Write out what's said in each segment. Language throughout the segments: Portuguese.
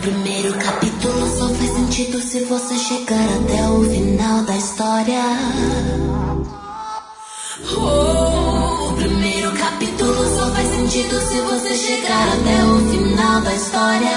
primeiro capítulo só faz sentido se você chegar até o final da história. O primeiro capítulo só faz sentido se você chegar até o final da história.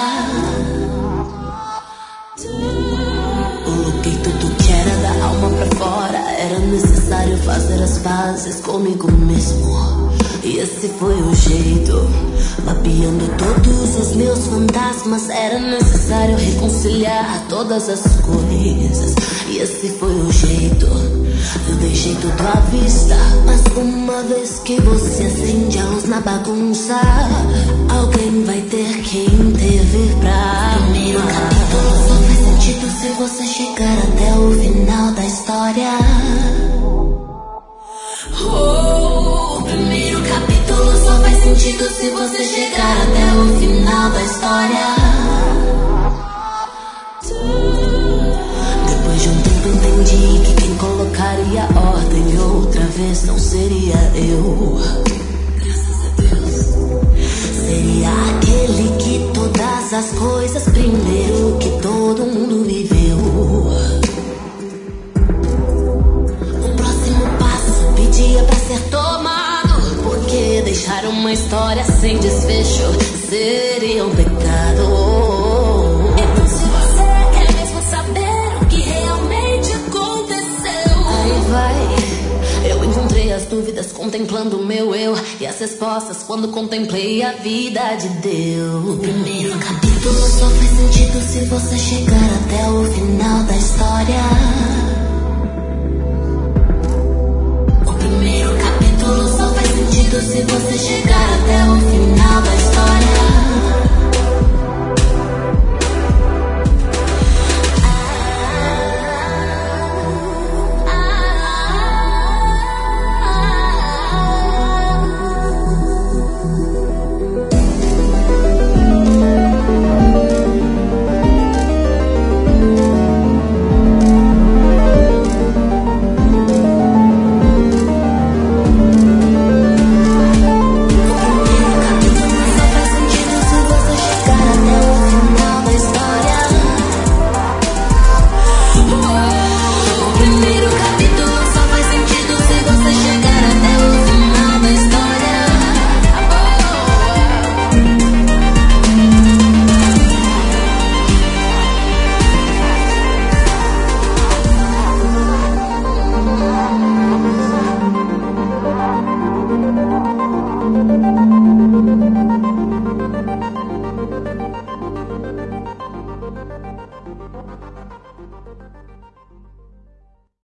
Coloquei tudo que era da alma pra fora. Era necessário fazer as pazes comigo mesmo. E esse foi o jeito. Mapeando todos os meus fantasmas. Era necessário reconciliar todas as coisas. E esse foi o jeito. Eu deixei tudo à vista. Mas uma vez que você acende a luz na bagunça, alguém vai ter que intervir pra primeiro capítulo só faz sentido se você chegar até o final da história. O primeiro capítulo só faz sentido se você chegar até o final da história. Depois de um tempo entendi que quem colocaria ordem outra vez não seria eu. Graças a Deus. Seria aquele que todas as coisas primeiro que todo mundo viveu. O próximo passo pedia pra ser tomado, porque deixar uma história sem desfecho seria um pecado. Então se você quer mesmo saber o que realmente aconteceu, aí vai. Eu encontrei as dúvidas contemplando o meu eu, e as respostas quando contemplei a vida de Deus. O primeiro capítulo só faz sentido se você chegar até o final da história.